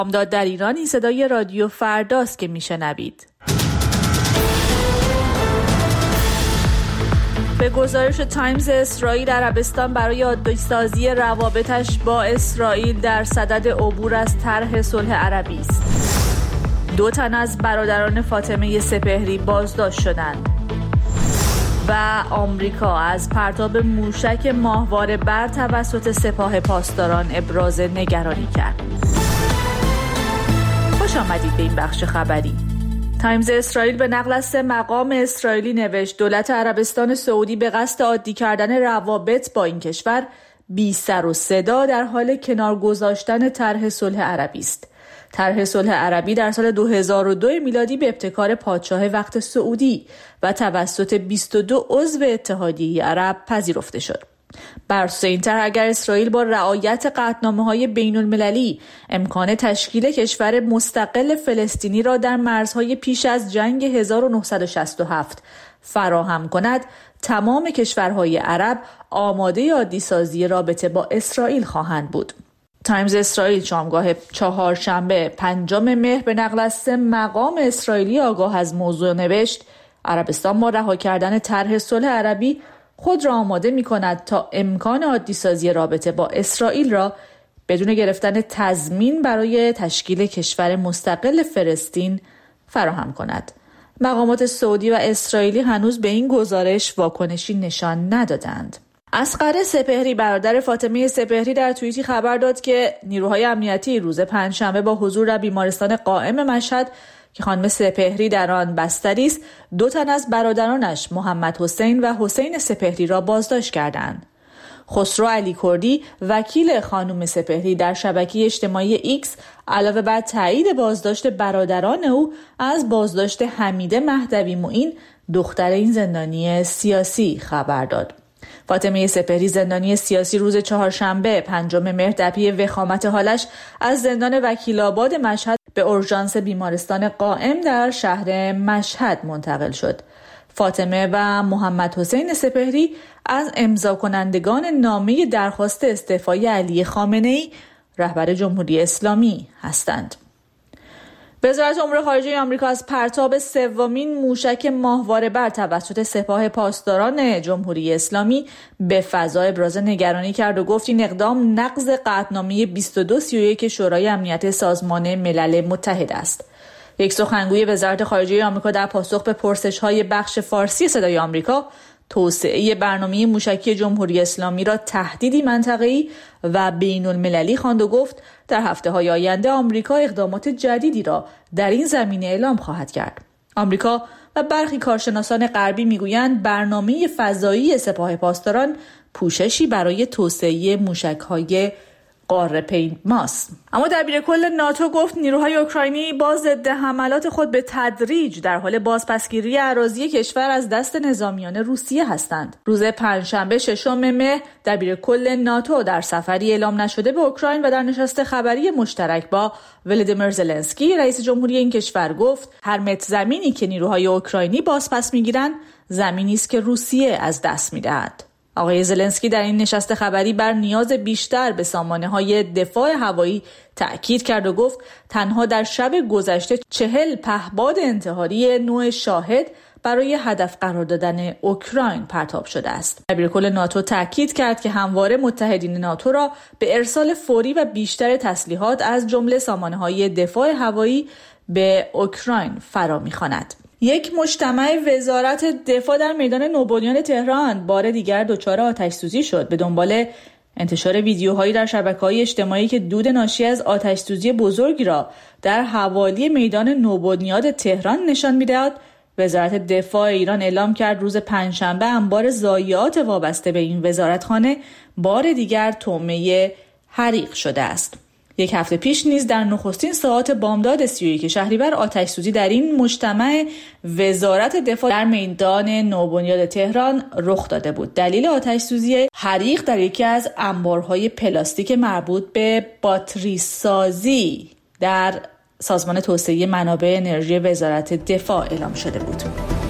بامداد در ایران این صدای رادیو فرداست که میشنوید. به گزارش تایمز، اسرائیل عربستان برای عادی‌سازی روابطش با اسرائیل در صدد عبور از طرح صلح عربی است. 2 تن از برادران فاطمه سپهری بازداشت شدند و آمریکا از پرتاب موشک ماهواره بر توسط سپاه پاسداران ابراز نگرانی کرد. خوش آمدید به این بخش خبری. تایمز اسرائیل به نقل از 3 مقام اسرائیلی نوشت دولت عربستان سعودی به قصد عادی کردن روابط با این کشور بی سر و صدا در حال کنار گذاشتن طرح صلح عربی است. طرح صلح عربی در سال 2002 میلادی به ابتکار پادشاه وقت سعودی و توسط 22 عضو اتحادیه عرب پذیرفته شد. بر اساس این طرح اگر اسرائیل با رعایت قطعنامه‌های بین‌المللی امکان تشکیل کشور مستقل فلسطینی را در مرزهای پیش از جنگ 1967 فراهم کند، تمام کشورهای عرب آماده عادی‌سازی رابطه با اسرائیل خواهند بود. تایمز اسرائیل شامگاه چهارشنبه 5 مهر به نقل از 3 مقام اسرائیلی آگاه از موضوع نوشت عربستان با رها کردن طرح صلح عربی خود را آماده می کند تا امکان عادی‌سازی رابطه با اسرائیل را بدون گرفتن تضمین برای تشکیل کشور مستقل فلسطین فراهم کند. مقامات سعودی و اسرائیلی هنوز به این گزارش واکنشی نشان ندادند. اصغر سپهری برادر فاطمه سپهری در توییتی خبر داد که نیروهای امنیتی روز پنجشنبه با حضور در بیمارستان قائم مشهد که خانم سپهری در آن بستری است 2 تن از برادرانش محمد حسین و حسین سپهری را بازداشت کردند. خسرو علی کردی وکیل خانم سپهری در شبکه اجتماعی ایکس علاوه بر تایید بازداشت برادران او از بازداشت حمیده مهدوی معین دختر این زندانی سیاسی خبر داد. فاطمه سپهری زندانی سیاسی روز چهارشنبه 5 مهر در پی وخامت حالش از زندان وکیل‌آباد مشهد به اورژانس بیمارستان قائم در شهر مشهد منتقل شد. فاطمه و محمد حسین سپهری از امضا کنندگان نامه درخواست استعفای علی خامنه‌ای رهبر جمهوری اسلامی هستند. وزارت امور خارجه آمریکا از پرتاب 3مین موشک ماهواره بر توسط سپاه پاسداران جمهوری اسلامی به فضا ابراز نگرانی کرد و گفت این اقدام نقض قطعنامه 2231 شورای امنیت سازمان ملل متحد است. یک سخنگوی وزارت خارجه آمریکا در پاسخ به پرسش‌های بخش فارسی صدای آمریکا توسعه برنامه موشکی جمهوری اسلامی را تهدیدی منطقه‌ای و بین‌المللی خواند و گفت در هفته‌های آینده آمریکا اقدامات جدیدی را در این زمینه اعلام خواهد کرد. آمریکا و برخی کارشناسان غربی میگویند برنامه فضایی سپاه پاسداران پوششی برای توسعه موشک‌های قاره پیماست. اما دبیرکل ناتو گفت نیروهای اوکراینی با ضد حملات خود به تدریج در حال بازپسگیری اراضی کشور از دست نظامیان روسیه هستند. روز پنجشنبه 6 مهر دبیرکل ناتو در سفری اعلام نشده به اوکراین و در نشست خبری مشترک با ولادیمیر زلنسکی رئیس جمهوری این کشور گفت هر متر زمینی که نیروهای اوکراینی بازپس میگیرند زمینی است که روسیه از دست میدهد. آقای زلنسکی در این نشست خبری بر نیاز بیشتر به سامانه‌های دفاع هوایی تأکید کرد و گفت تنها در شب گذشته 40 پهپاد انتحاری نوع شاهد برای هدف قرار دادن اوکراین پرتاب شده است. دبیرکل ناتو تأکید کرد که همواره متحدین ناتو را به ارسال فوری و بیشتر تسلیحات از جمله سامانه‌های دفاع هوایی به اوکراین فرا می‌خواند. یک مجتمع وزارت دفاع در میدان نوبنیان تهران بار دیگر دچار آتش‌سوزی شد. به دنبال انتشار ویدیوهایی در شبکه‌های اجتماعی که دود ناشی از آتش‌سوزی بزرگی را در حوالی میدان نوبنیاد تهران نشان می‌دهد، وزارت دفاع ایران اعلام کرد روز پنجشنبه انبار ضایعات وابسته به این وزارتخانه بار دیگر طعمه حریق شده است. یک هفته پیش نیز در نخستین ساعات بامداد 31 شهریور آتش‌سوزی در این مجتمع وزارت دفاع در میدان نوبنیاد تهران رخ داده بود. دلیل آتش‌سوزی حریق در یکی از انبارهای پلاستیک مربوط به باتری سازی در سازمان توسعه منابع انرژی وزارت دفاع اعلام شده بود.